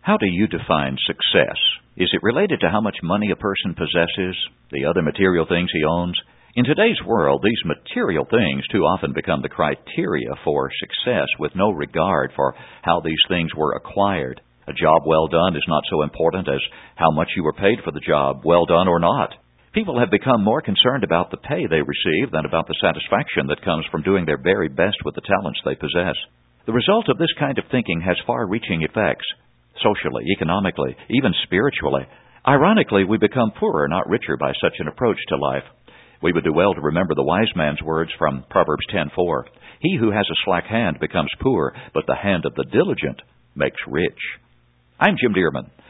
How do you define success? Is it related to how much money a person possesses, the other material things he owns? In today's world, these material things too often become the criteria for success with no regard for how these things were acquired. A job well done is not so important as how much you were paid for the job, well done or not. People have become more concerned about the pay they receive than about the satisfaction that comes from doing their very best with the talents they possess. The result of this kind of thinking has far-reaching effects, socially, economically, even spiritually. Ironically, we become poorer, not richer, by such an approach to life. We would do well to remember the wise man's words from Proverbs 10:4. He who has a slack hand becomes poor, but the hand of the diligent makes rich. I'm Jim Dearman.